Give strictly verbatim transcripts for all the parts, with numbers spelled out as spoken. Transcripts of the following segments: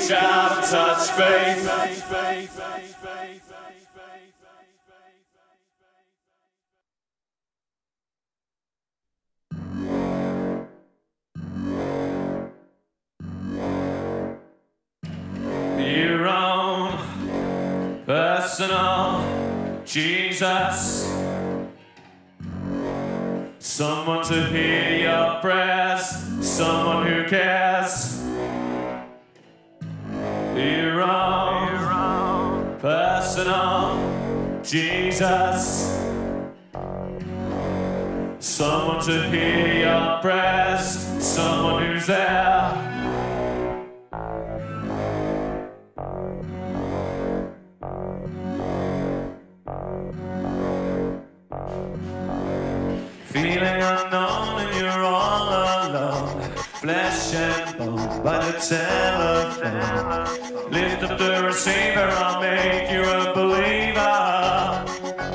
Reach out and touch faith. Your own personal Jesus. Someone to hear your prayers, someone who cares. Your own personal Jesus. Someone to hear your prayers, someone who's there. Feeling unknown and you're all alone. Flesh and bone by the telephone. Lift up the receiver, I'll make you a believer.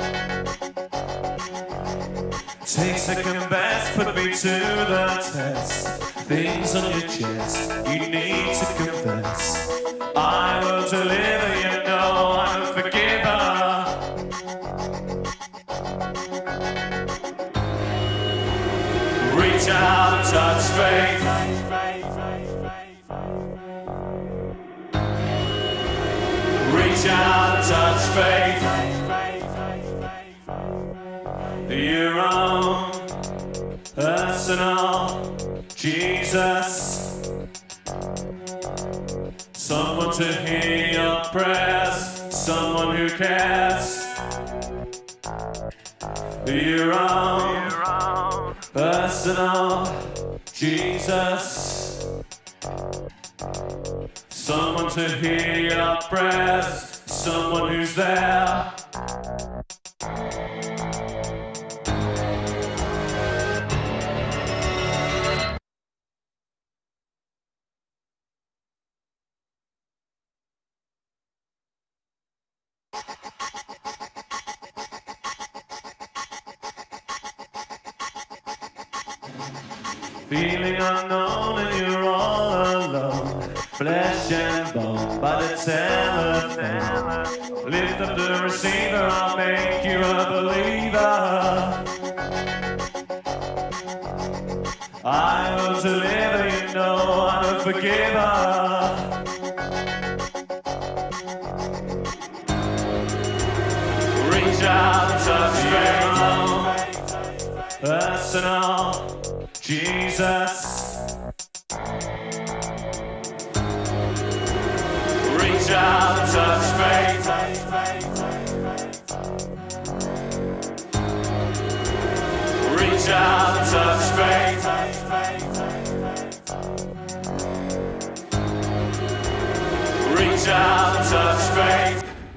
Take second best, put me to the test. Things on your chest, you need to confess. I will deliver, you know I'm a forgiver. Reach out and touch faith. Reach out and touch faith. Your own personal Jesus. Someone to hear your prayers, someone who cares. Your own personal Jesus. Someone to hear your prayers, someone who's there. Feeling unknown and you're all alone. Flesh and bone by the telephone. Lift up the receiver, I'll make you a believer. I will deliver, you know I'm a forgiver. Reach out and touch faith. Personal Jesus. Reach out and touch faith. Reach out and touch faith. Reach out and touch faith.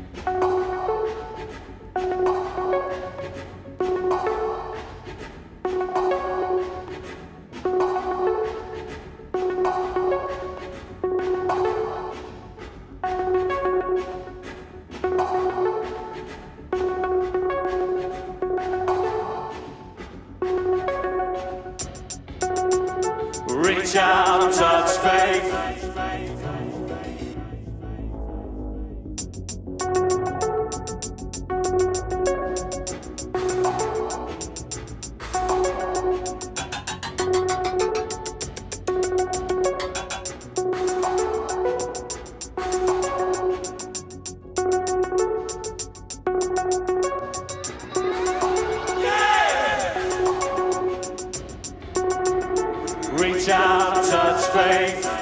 Reach out and touch faith. Reach out and touch faith.